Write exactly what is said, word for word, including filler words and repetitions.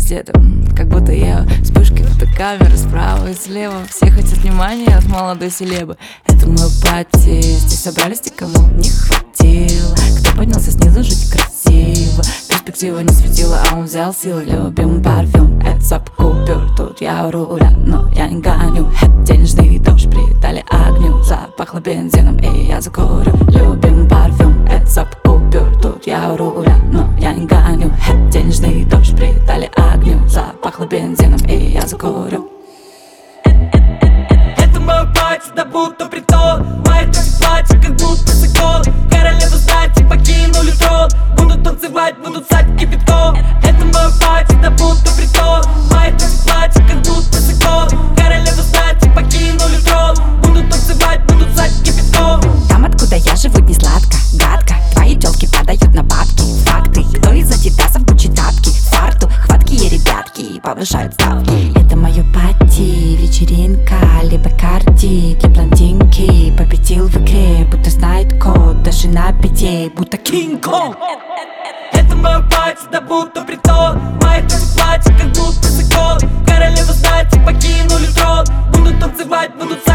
где-то, как будто я вспышки фотокамеры справа и слева. Все хотят внимания от молодой селебы. Это мой пати, здесь собрались те, кому не хватило. Кто поднялся снизу, жить красиво. Перспектива не светила, а он взял силы. Любим парфюм, это запах купюр. Тут я у руля, но я не гоню. Это денежный дождь, придали огню. Запахло бензином, и я закурю. Любим парфюм, это запах купюр. Тут я у руля, но я не гоню. Это денежный дождь, придали огню. Запахло бензином, и я закурю. Это мой пати, да будто притон. Мои танцы платья, как будто закон. Королеву знати покинули трон. Будут танцевать, будут сать кипятком. Это мой пати, да будто притон. Мои танцы платья, как будто закон. Королеву знати покинули трон. Будут танцевать, будут сать кипятком. Там, откуда я живу, не сладко, гадко. Твои тёлки падают на бабки. Факты, кто из адидасов Гуччи тапки. Фарту, хваткие ребятки повышают ставки. Это моё пати, вечеринка, либо карти для блондинки. Победил в игре, будто знает код, даже на пяти, будто Кинг-Конг. Это мой пати, да будто притон. Мои танцы платья, как будто закон. Королеву знати покинули трон. Будут танцевать, будут